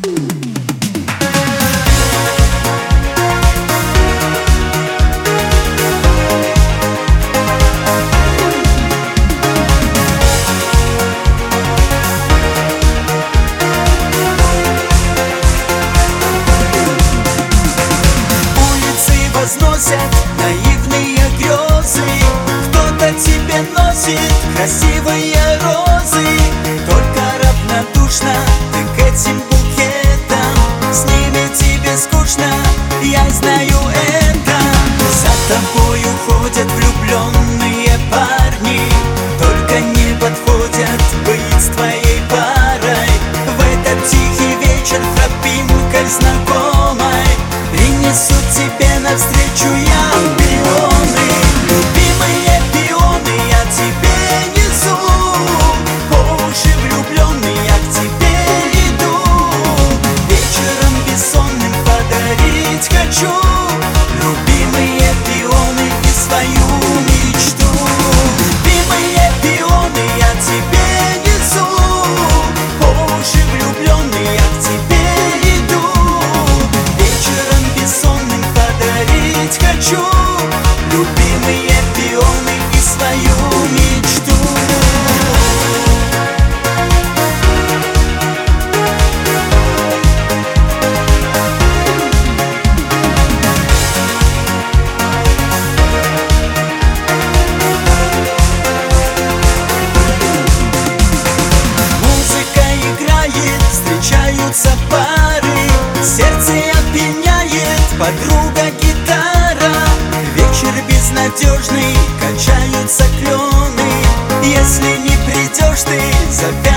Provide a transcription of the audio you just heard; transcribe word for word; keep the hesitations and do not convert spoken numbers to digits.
Возносят наивные грезы, кто-то тебе носит красивые розы. Только равнодушно ты к этим букетам, с ними тебе скучно, я знаю это. За тобою ходят влюбленные парни, только не подходят быть с твоей парой. В этот тихий вечер тропинкой знакомой принесут тебе навстречу я пионы. Любимые пионы, я тебе несу, по уши влюбленный, я к тебе иду. Вечером бессонным подарить хочу любимые пионы и свою мечту. Любимые пионы, я тебе несу, по уши влюбленный, я к тебе иду. Вечером бессонным подарить хочу любимые пионы и свою мечту. Музыка играет, встречаются пары, сердце опьяняет подруга гитара. Вечер безнадежный, качаются клены, если не придешь ты, зовет